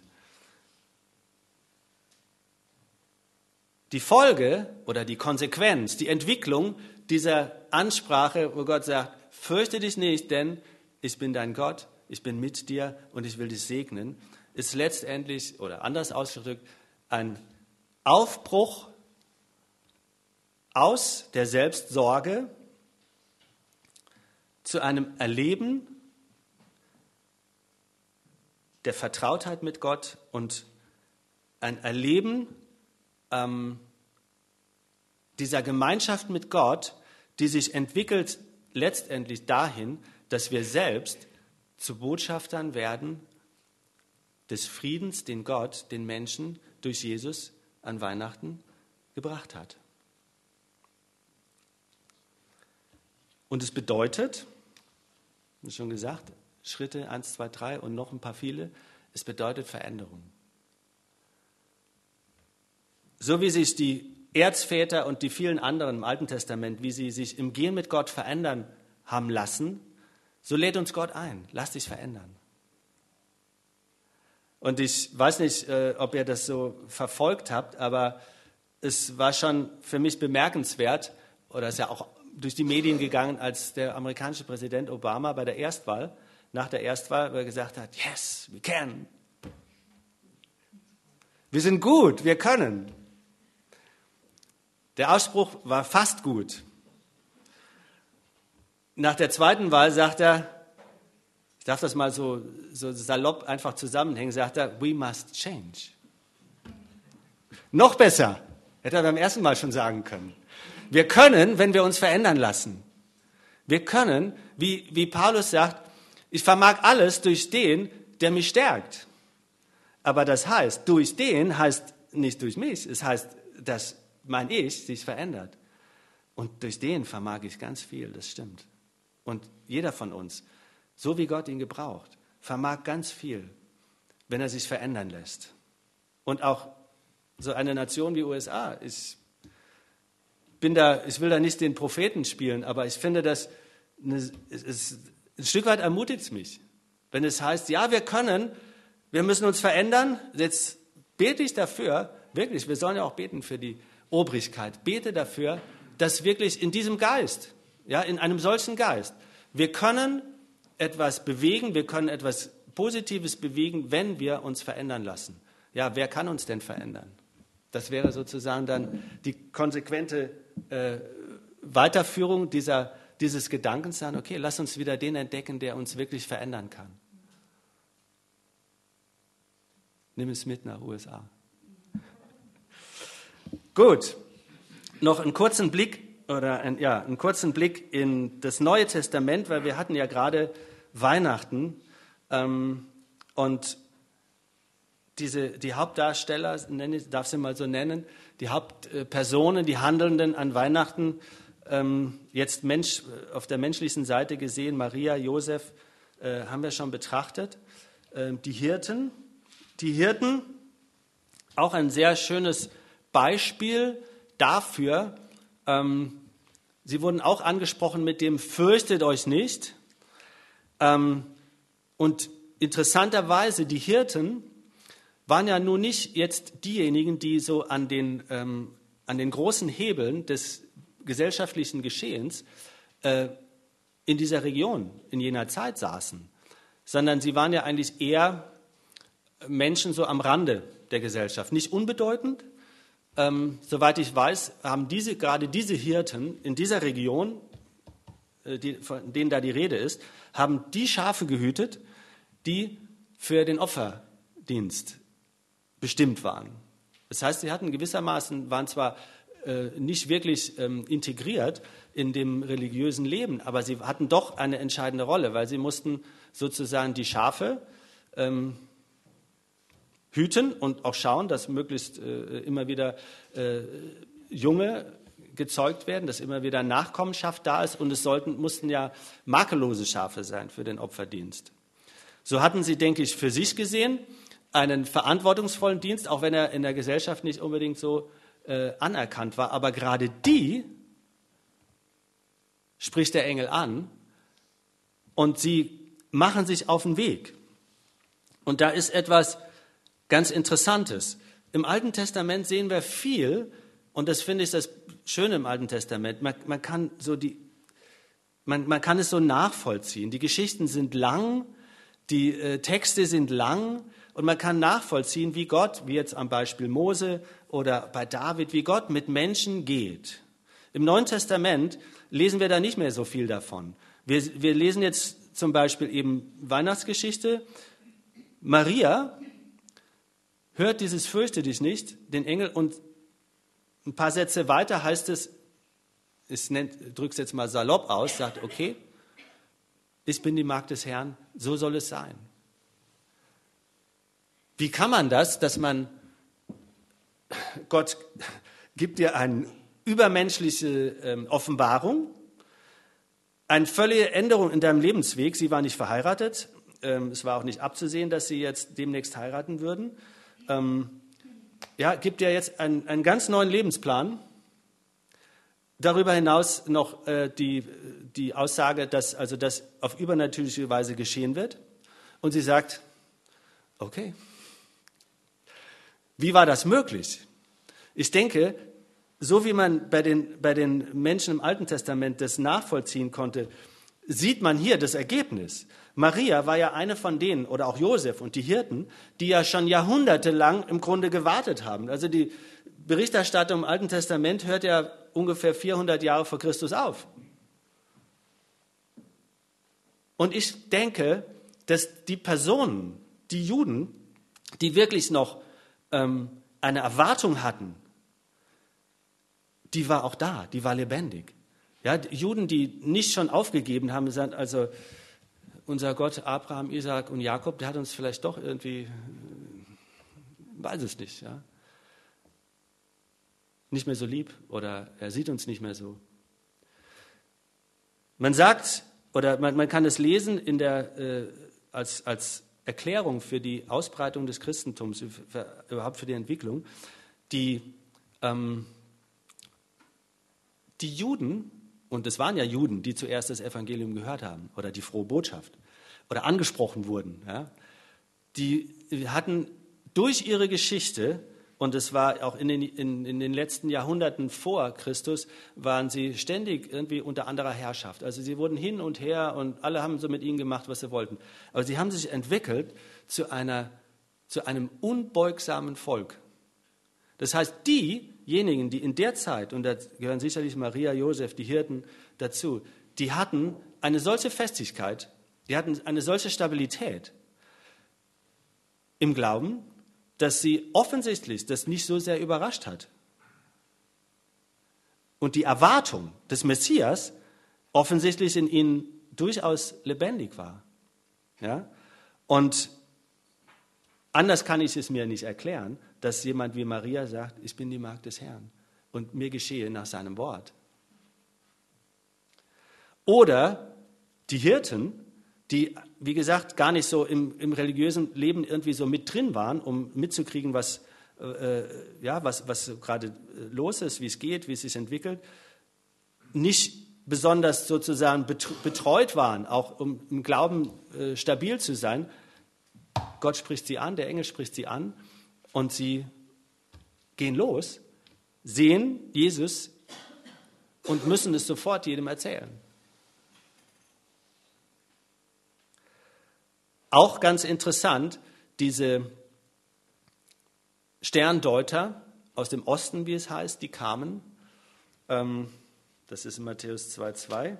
die Folge oder die Konsequenz, die Entwicklung dieser Ansprache, wo Gott sagt, fürchte dich nicht, denn ich bin dein Gott, ich bin mit dir und ich will dich segnen, ist letztendlich, oder anders ausgedrückt, ein Aufbruch aus der Selbstsorge zu einem Erleben der Vertrautheit mit Gott und ein Erleben dieser Gemeinschaft mit Gott, die sich entwickelt letztendlich dahin, dass wir selbst zu Botschaftern werden des Friedens, den Gott den Menschen durch Jesus an Weihnachten gebracht hat. Und es bedeutet, wie schon gesagt, Schritte 1, 2, 3 und noch ein paar viele, es bedeutet Veränderung. So wie sich die Erzväter und die vielen anderen im Alten Testament, wie sie sich im Gehen mit Gott verändern haben lassen, so lädt uns Gott ein, lass dich verändern. Und ich weiß nicht, ob ihr das so verfolgt habt, aber es war schon für mich bemerkenswert, oder ist ja auch durch die Medien gegangen, als der amerikanische Präsident Obama bei der Erstwahl, nach der Erstwahl, wo er gesagt hat, yes, we can. Wir sind gut, wir können. Der Ausspruch war fast gut. Nach der zweiten Wahl sagt er, ich darf das mal so salopp einfach zusammenhängen, sagt er, we must change. Noch besser, hätte er beim ersten Mal schon sagen können. Wir können, wenn wir uns verändern lassen. Wir können, wie Paulus sagt, ich vermag alles durch den, der mich stärkt. Aber das heißt, durch den heißt nicht durch mich, es heißt, dass mein Ich sich verändert. Und durch den vermag ich ganz viel, das stimmt. Und jeder von uns, so wie Gott ihn gebraucht, vermag ganz viel, wenn er sich verändern lässt. Und auch so eine Nation wie USA, ich will da nicht den Propheten spielen, aber ich finde, ein Stück weit ermutigt es mich, wenn es heißt, ja, wir müssen uns verändern, jetzt bete ich dafür, wirklich, wir sollen ja auch beten für die Obrigkeit, bete dafür, dass wirklich in diesem Geist, ja, in einem solchen Geist, wir können etwas bewegen, wir können etwas Positives bewegen, wenn wir uns verändern lassen. Ja, wer kann uns denn verändern? Das wäre sozusagen dann die konsequente Weiterführung dieses Gedankens, sagen, okay, lass uns wieder den entdecken, der uns wirklich verändern kann. Nimm es mit nach USA. Gut, noch einen kurzen Blick in das Neue Testament, weil wir hatten ja gerade Weihnachten und die Hauptdarsteller, ich darf sie mal so nennen, die Hauptpersonen, die Handelnden an Weihnachten, jetzt auf der menschlichen Seite gesehen, Maria, Josef, haben wir schon betrachtet. Die Hirten, auch ein sehr schönes Beispiel dafür, Sie wurden auch angesprochen mit dem "Fürchtet euch nicht". Und interessanterweise, die Hirten waren ja nun nicht jetzt diejenigen, die so an den großen Hebeln des gesellschaftlichen Geschehens in dieser Region, in jener Zeit saßen, sondern sie waren ja eigentlich eher Menschen so am Rande der Gesellschaft. Nicht unbedeutend. Soweit ich weiß, haben gerade diese Hirten in dieser Region, von denen da die Rede ist, haben die Schafe gehütet, die für den Opferdienst bestimmt waren. Das heißt, sie hatten gewissermaßen, waren zwar nicht wirklich integriert in dem religiösen Leben, aber sie hatten doch eine entscheidende Rolle, weil sie mussten sozusagen die Schafe hüten und auch schauen, dass möglichst immer wieder Junge gezeugt werden, dass immer wieder Nachkommenschaft da ist und mussten ja makellose Schafe sein für den Opferdienst. So hatten sie, denke ich, für sich gesehen einen verantwortungsvollen Dienst, auch wenn er in der Gesellschaft nicht unbedingt so anerkannt war. Aber gerade die spricht der Engel an und sie machen sich auf den Weg. Und da ist etwas ganz Interessantes. Im Alten Testament sehen wir viel, und das finde ich das Schöne im Alten Testament, man kann es so nachvollziehen. Die Geschichten sind lang, die Texte sind lang und man kann nachvollziehen, wie Gott, wie jetzt am Beispiel Mose oder bei David, wie Gott mit Menschen geht. Im Neuen Testament lesen wir da nicht mehr so viel davon. Wir lesen jetzt zum Beispiel eben Weihnachtsgeschichte. Maria hört dieses "Fürchte dich nicht", den Engel, und ein paar Sätze weiter heißt es, ich drücke es jetzt mal salopp aus, sagt, okay, ich bin die Magd des Herrn, so soll es sein. Wie kann man das, dass Gott gibt dir eine übermenschliche Offenbarung, eine völlige Änderung in deinem Lebensweg, sie war nicht verheiratet, es war auch nicht abzusehen, dass sie jetzt demnächst heiraten würden, gibt dir jetzt einen ganz neuen Lebensplan. Darüber hinaus noch die Aussage, dass also das auf übernatürliche Weise geschehen wird. Und sie sagt, okay, wie war das möglich? Ich denke, so wie man bei den Menschen im Alten Testament das nachvollziehen konnte, sieht man hier das Ergebnis. Maria war ja eine von denen, oder auch Josef und die Hirten, die ja schon jahrhundertelang im Grunde gewartet haben. Also die Berichterstattung im Alten Testament hört ja ungefähr 400 Jahre vor Christus auf. Und ich denke, dass die Personen, die Juden, die wirklich noch eine Erwartung hatten, die war auch da, die war lebendig. Ja, die Juden, die nicht schon aufgegeben haben, gesagt, also unser Gott Abraham, Isaak und Jakob, der hat uns vielleicht doch irgendwie, weiß es nicht, ja, nicht mehr so lieb oder er sieht uns nicht mehr so. Man sagt, oder man kann es lesen als Erklärung für die Ausbreitung des Christentums, überhaupt für die Entwicklung, die Juden, und es waren ja Juden, die zuerst das Evangelium gehört haben oder die frohe Botschaft oder angesprochen wurden, ja, die hatten durch ihre Geschichte, und es war auch in den letzten Jahrhunderten vor Christus, waren sie ständig irgendwie unter anderer Herrschaft. Also sie wurden hin und her und alle haben so mit ihnen gemacht, was sie wollten. Aber sie haben sich entwickelt zu einem unbeugsamen Volk. Das heißt, diejenigen, die in der Zeit, und da gehören sicherlich Maria, Josef, die Hirten dazu, die hatten eine solche Festigkeit, die hatten eine solche Stabilität im Glauben, dass sie offensichtlich das nicht so sehr überrascht hat. Und die Erwartung des Messias offensichtlich in ihnen durchaus lebendig war. Ja? Und anders kann ich es mir nicht erklären, dass jemand wie Maria sagt, ich bin die Magd des Herrn und mir geschehe nach seinem Wort. Oder die Hirten, die, wie gesagt, gar nicht so im religiösen Leben irgendwie so mit drin waren, um mitzukriegen, was gerade los ist, wie es geht, wie es sich entwickelt. nicht besonders sozusagen betreut waren, auch um im Glauben stabil zu sein. Gott spricht sie an, der Engel spricht sie an und sie gehen los, sehen Jesus und müssen es sofort jedem erzählen. Auch ganz interessant, diese Sterndeuter aus dem Osten, wie es heißt, die kamen. Das ist in Matthäus 2,2.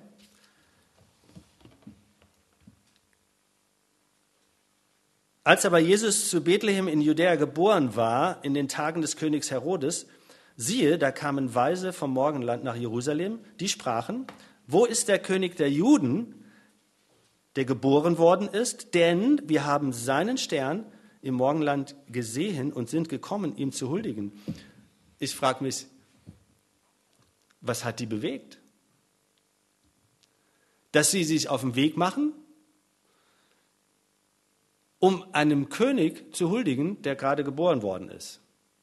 Als aber Jesus zu Bethlehem in Judäa geboren war, in den Tagen des Königs Herodes, siehe, da kamen Weise vom Morgenland nach Jerusalem, die sprachen, wo ist der König der Juden, der geboren worden ist? Denn wir haben seinen Stern im Morgenland gesehen und sind gekommen, ihm zu huldigen. Ich frage mich, was hat die bewegt? Dass sie sich auf den Weg machen, um einem König zu huldigen, der gerade geboren worden ist.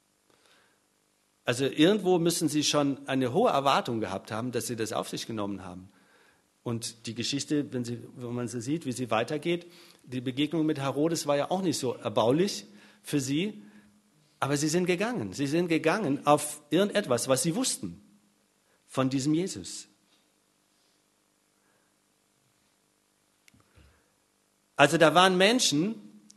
Also irgendwo müssen sie schon eine hohe Erwartung gehabt haben, dass sie das auf sich genommen haben. Und die Geschichte, wenn man sie sieht, wie sie weitergeht, die Begegnung mit Herodes war ja auch nicht so erbaulich für sie, aber sie sind gegangen. Sie sind gegangen auf irgendetwas, was sie wussten von diesem Jesus. Also da waren Menschen,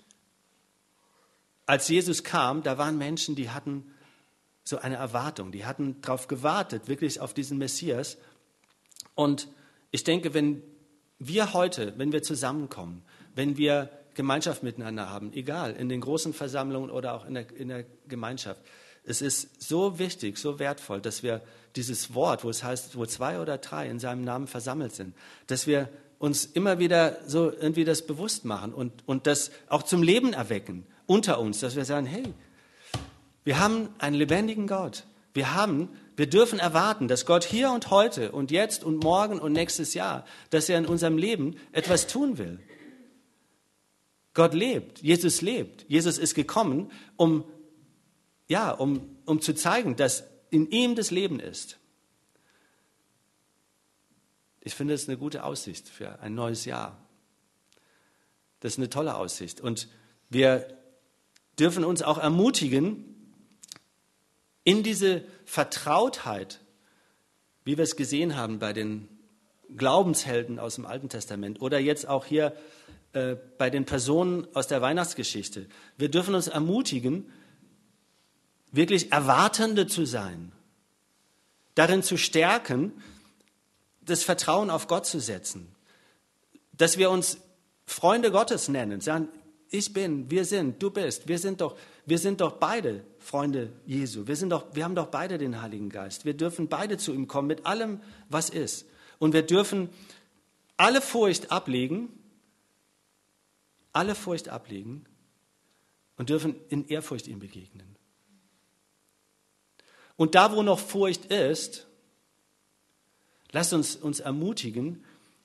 als Jesus kam, da waren Menschen, die hatten so eine Erwartung, die hatten darauf gewartet, wirklich auf diesen Messias. Und ich denke, wenn wir heute, wenn wir zusammenkommen, wenn wir Gemeinschaft miteinander haben, egal, in den großen Versammlungen oder auch in der Gemeinschaft, es ist so wichtig, so wertvoll, dass wir dieses Wort, wo es heißt, wo 2 oder 3 in seinem Namen versammelt sind, dass wir uns immer wieder so irgendwie das bewusst machen und das auch zum Leben erwecken unter uns, dass wir sagen, hey, wir haben einen lebendigen Gott. Wir dürfen erwarten, dass Gott hier und heute und jetzt und morgen und nächstes Jahr, dass er in unserem Leben etwas tun will. Gott lebt, Jesus lebt. Jesus ist gekommen, um zu zeigen, dass in ihm das Leben ist. Ich finde, das ist eine gute Aussicht für ein neues Jahr. Das ist eine tolle Aussicht. Und wir dürfen uns auch ermutigen, in diese Vertrautheit, wie wir es gesehen haben bei den Glaubenshelden aus dem Alten Testament oder jetzt auch hier bei den Personen aus der Weihnachtsgeschichte. Wir dürfen uns ermutigen, wirklich Erwartende zu sein, darin zu stärken, das Vertrauen auf Gott zu setzen, dass wir uns Freunde Gottes nennen, sagen, ich bin, wir sind, du bist, wir sind doch beide Freunde Jesu. Wir haben doch beide den Heiligen Geist. Wir dürfen beide zu ihm kommen mit allem, was ist. Und wir dürfen alle Furcht ablegen und dürfen in Ehrfurcht ihm begegnen. Und da, wo noch Furcht ist, lasst uns ermutigen,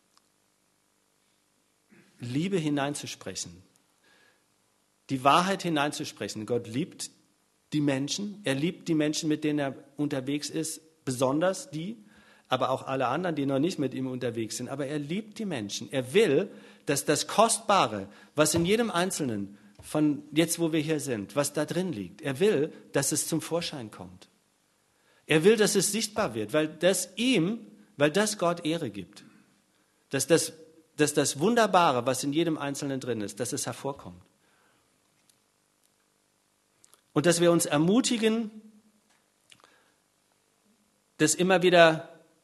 Liebe hineinzusprechen. Die Wahrheit hineinzusprechen. Gott liebt die Menschen. Er liebt die Menschen, mit denen er unterwegs ist, besonders die, aber auch alle anderen, die noch nicht mit ihm unterwegs sind. Aber er liebt die Menschen. Er will, dass das Kostbare, was in jedem Einzelnen, von jetzt, wo wir hier sind, was da drin liegt, er will, dass es zum Vorschein kommt. Er will, dass es sichtbar wird, weil das Gott Ehre gibt. Dass das Wunderbare, was in jedem Einzelnen drin ist, dass es hervorkommt. Und dass wir uns ermutigen, uns immer wieder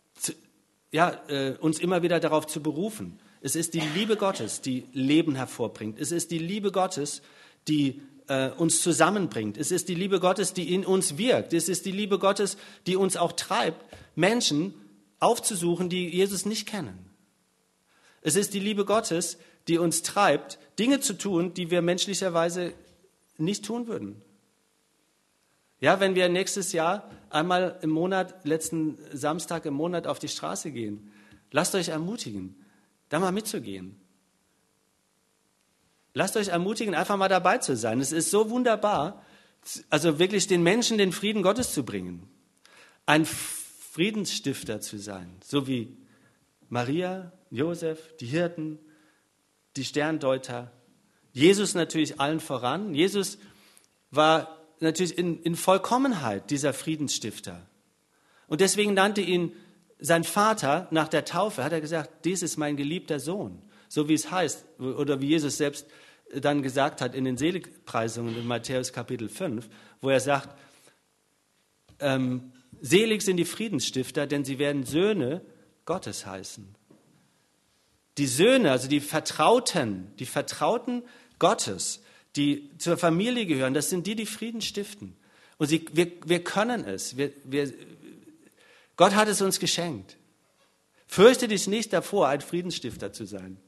darauf zu berufen. Es ist die Liebe Gottes, die Leben hervorbringt. Es ist die Liebe Gottes, die uns zusammenbringt. Es ist die Liebe Gottes, die in uns wirkt. Es ist die Liebe Gottes, die uns auch treibt, Menschen aufzusuchen, die Jesus nicht kennen. Es ist die Liebe Gottes, die uns treibt, Dinge zu tun, die wir menschlicherweise nicht tun würden. Ja, wenn wir nächstes Jahr einmal im Monat, letzten Samstag im Monat auf die Straße gehen, lasst euch ermutigen, da mal mitzugehen. Lasst euch ermutigen, einfach mal dabei zu sein. Es ist so wunderbar, also wirklich den Menschen den Frieden Gottes zu bringen. Ein Friedensstifter zu sein, so wie Maria, Josef, die Hirten, die Sterndeuter, Jesus natürlich allen voran. Jesus war natürlich in Vollkommenheit dieser Friedensstifter. Und deswegen nannte ihn sein Vater nach der Taufe, hat er gesagt, dies ist mein geliebter Sohn. So wie es heißt, oder wie Jesus selbst dann gesagt hat in den Seligpreisungen in Matthäus Kapitel 5, wo er sagt, selig sind die Friedensstifter, denn sie werden Söhne Gottes heißen. Die Söhne, also die Vertrauten Gottes, die zur Familie gehören, das sind die Frieden stiften. Und wir können es. Gott hat es uns geschenkt. Fürchte dich nicht davor, ein Friedensstifter zu sein.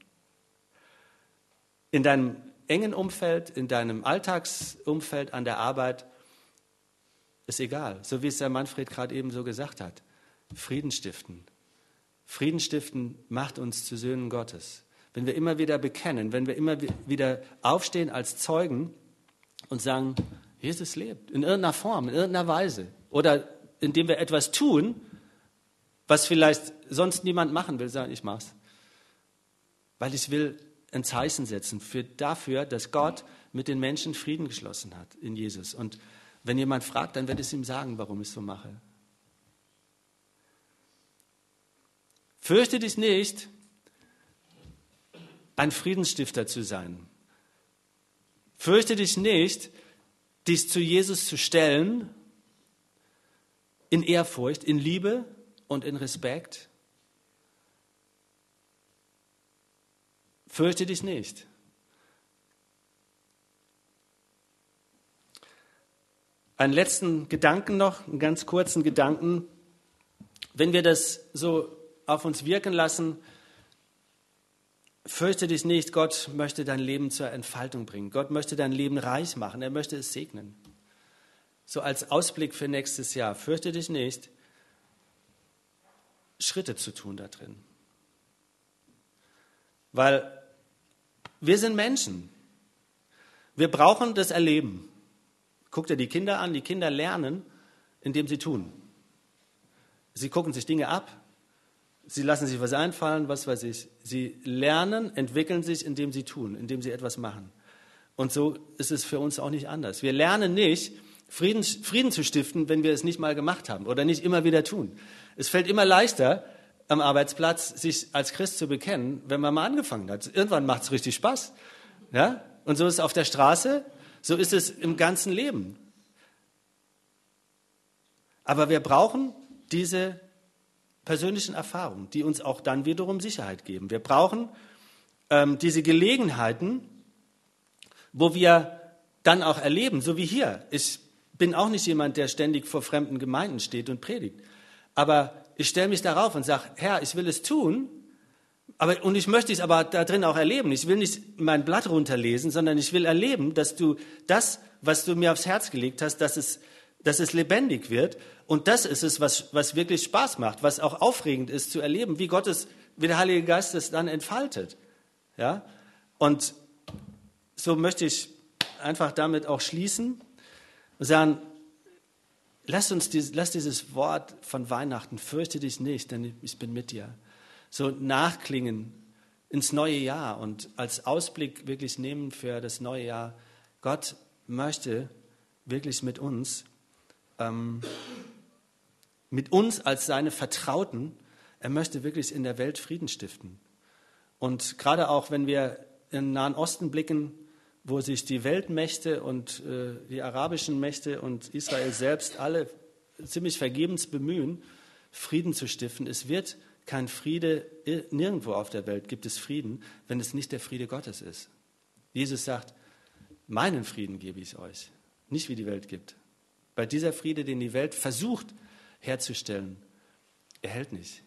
In deinem engen Umfeld, in deinem Alltagsumfeld, an der Arbeit, ist egal. So wie es der Manfred gerade eben so gesagt hat. Frieden stiften. Frieden stiften macht uns zu Söhnen Gottes. Wenn wir immer wieder bekennen, wenn wir immer wieder aufstehen als Zeugen und sagen, Jesus lebt, in irgendeiner Form, in irgendeiner Weise. Oder indem wir etwas tun, was vielleicht sonst niemand machen will, sagen, ich mach's. Weil ich will ein Zeichen setzen dafür, dass Gott mit den Menschen Frieden geschlossen hat in Jesus. Und wenn jemand fragt, dann werde ich ihm sagen, warum ich so mache. Fürchte dich nicht, ein Friedensstifter zu sein. Fürchte dich nicht, dich zu Jesus zu stellen, in Ehrfurcht, in Liebe und in Respekt. Fürchte dich nicht. Einen letzten Gedanken noch, einen ganz kurzen Gedanken. Wenn wir das so auf uns wirken lassen, fürchte dich nicht, Gott möchte dein Leben zur Entfaltung bringen. Gott möchte dein Leben reich machen, er möchte es segnen. So als Ausblick für nächstes Jahr, fürchte dich nicht, Schritte zu tun da drin. Weil wir sind Menschen. Wir brauchen das Erleben. Guck dir die Kinder an, die Kinder lernen, indem sie tun. Sie gucken sich Dinge ab, sie lassen sich was einfallen, was weiß ich. Sie lernen, entwickeln sich, indem sie tun, indem sie etwas machen. Und so ist es für uns auch nicht anders. Wir lernen nicht, Frieden zu stiften, wenn wir es nicht mal gemacht haben oder nicht immer wieder tun. Es fällt immer leichter, am Arbeitsplatz sich als Christ zu bekennen, wenn man mal angefangen hat. Irgendwann macht es richtig Spaß. Ja? Und so ist es auf der Straße, so ist es im ganzen Leben. Aber wir brauchen diese persönlichen Erfahrungen, die uns auch dann wiederum Sicherheit geben. Wir brauchen diese Gelegenheiten, wo wir dann auch erleben, so wie hier. Ich bin auch nicht jemand, der ständig vor fremden Gemeinden steht und predigt. Aber ich stelle mich darauf und sage, Herr, ich will es tun, und ich möchte es aber da drin auch erleben. Ich will nicht mein Blatt runterlesen, sondern ich will erleben, dass du das, was du mir aufs Herz gelegt hast, dass es lebendig wird. Und das ist es, was wirklich Spaß macht, was auch aufregend ist zu erleben, wie der Heilige Geist es dann entfaltet. Ja? Und so möchte ich einfach damit auch schließen und sagen, lass dieses Wort von Weihnachten, fürchte dich nicht, denn ich bin mit dir, so nachklingen ins neue Jahr und als Ausblick wirklich nehmen für das neue Jahr. Gott möchte wirklich mit uns als seine Vertrauten, er möchte wirklich in der Welt Frieden stiften. Und gerade auch, wenn wir in den Nahen Osten blicken, wo sich die Weltmächte und die arabischen Mächte und Israel selbst alle ziemlich vergebens bemühen, Frieden zu stiften. Es wird kein Friede, nirgendwo auf der Welt gibt es Frieden, wenn es nicht der Friede Gottes ist. Jesus sagt, meinen Frieden gebe ich euch, nicht wie die Welt gibt. Weil dieser Friede, den die Welt versucht herzustellen, er hält nicht.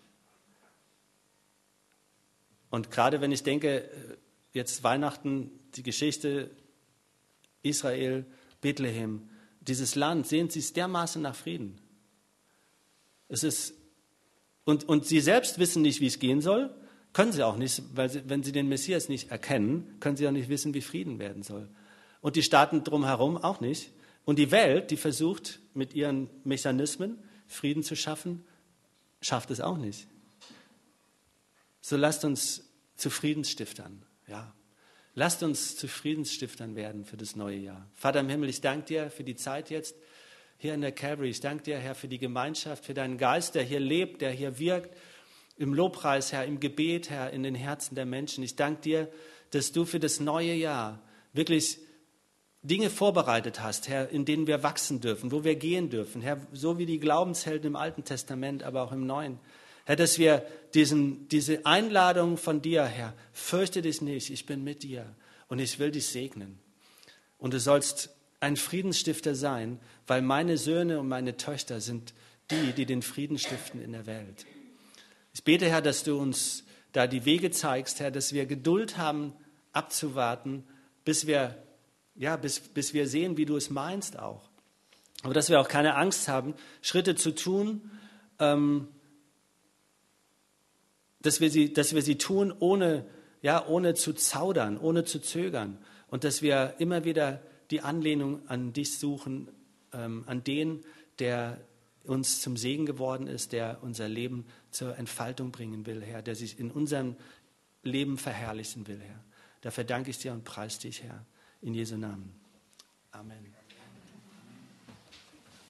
Und gerade wenn ich denke, jetzt Weihnachten, die Geschichte Israel, Bethlehem, dieses Land sehnt sich dermaßen nach Frieden. Es ist, und sie selbst wissen nicht, wie es gehen soll, können sie auch nicht, weil wenn sie den Messias nicht erkennen, können sie auch nicht wissen, wie Frieden werden soll. Und die Staaten drumherum auch nicht. Und die Welt, die versucht mit ihren Mechanismen Frieden zu schaffen, schafft es auch nicht. So lasst uns zu Friedensstiftern, ja. Lasst uns zu Friedensstiftern werden für das neue Jahr. Vater im Himmel, ich danke dir für die Zeit jetzt hier in der Calvary. Ich danke dir, Herr, für die Gemeinschaft, für deinen Geist, der hier lebt, der hier wirkt, im Lobpreis, Herr, im Gebet, Herr, in den Herzen der Menschen. Ich danke dir, dass du für das neue Jahr wirklich Dinge vorbereitet hast, Herr, in denen wir wachsen dürfen, wo wir gehen dürfen, Herr, so wie die Glaubenshelden im Alten Testament, aber auch im Neuen. Herr, dass wir diese Einladung von dir, Herr, fürchte dich nicht, ich bin mit dir und ich will dich segnen. Und du sollst ein Friedensstifter sein, weil meine Söhne und meine Töchter sind die den Frieden stiften in der Welt. Ich bete, Herr, dass du uns da die Wege zeigst, Herr, dass wir Geduld haben, abzuwarten, bis wir sehen, wie du es meinst auch. Aber dass wir auch keine Angst haben, Schritte zu tun, dass wir sie tun, ohne zu zaudern, ohne zu zögern. Und dass wir immer wieder die Anlehnung an dich suchen, an den, der uns zum Segen geworden ist, der unser Leben zur Entfaltung bringen will, Herr, der sich in unserem Leben verherrlichen will, Herr. Dafür danke ich dir und preise dich, Herr, in Jesu Namen. Amen.